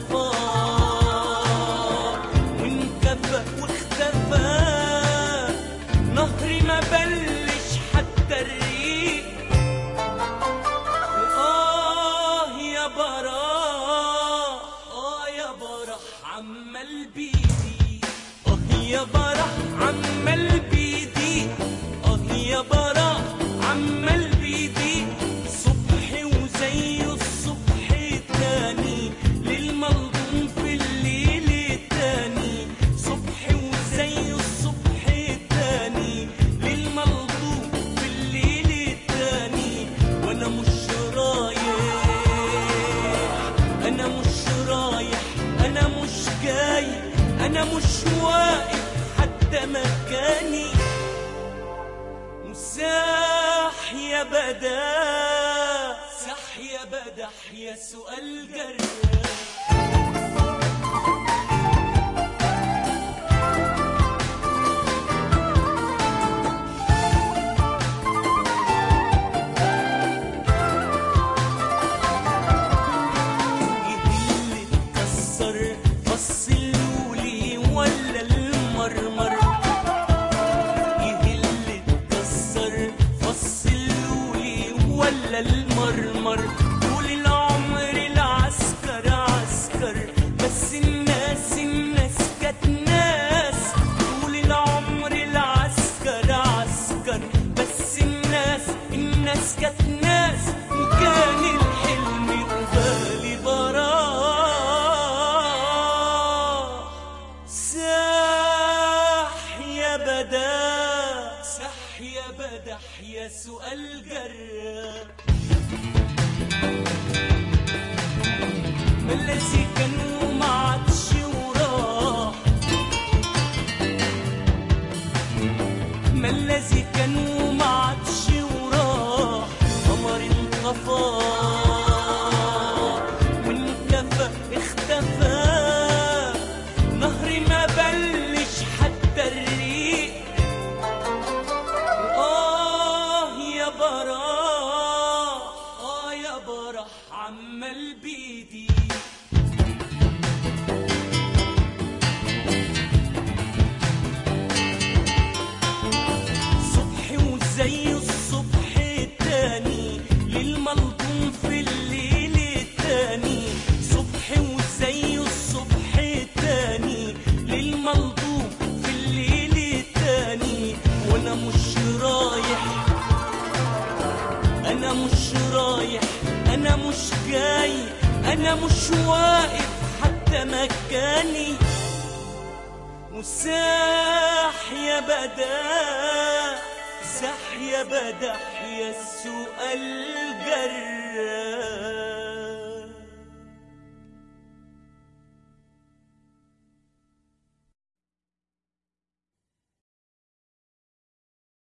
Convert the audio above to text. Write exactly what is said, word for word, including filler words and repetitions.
صفاه وانكفى واختفى، نهر ما بلش حتى الريق. آه يا براح، آه يا براح عمال بيدي، آه يا براح عمال بيدي، آه يا براح عمال بيدي. صبح وزي الصبح التاني، للملضوم في الليل التاني. صبح وزي الصبح التاني، للملضوم في الليل التاني. وانا مش رايح، انا مش رايح، انا مش جاي، انا مش واقف حتى مكاني. وساح يا بداح، ساح يا بدح يا سؤال جرح. المرمر طول العمر العسكر عسكر، بس الناس الناس كانت ناس. طول العمر العسكر عسكر، بس الناس الناس كانت ناس. وكان الحلم الغالي براح. ساح يا بداح، ساح يا بدح يا سؤال جراح. ما الذي كان وما عادش وراح، ما الذي كان وما عادش وراح. قمر انطفى وانكفى اختفى، نهر ما بلش حتى الريق. آه يا براح، آه يا براح عمال بيدي. صبح وزي الصبح التاني، للملضوم في الليل التاني. صبح وزي الصبح التاني، للملضوم في الليل التاني. وانا مش رايح، انا مش رايح، انا مش جاي، انا مش واقف حتى مكاني. وساح يا بداح، ساح يا بدح يا السؤال جراح.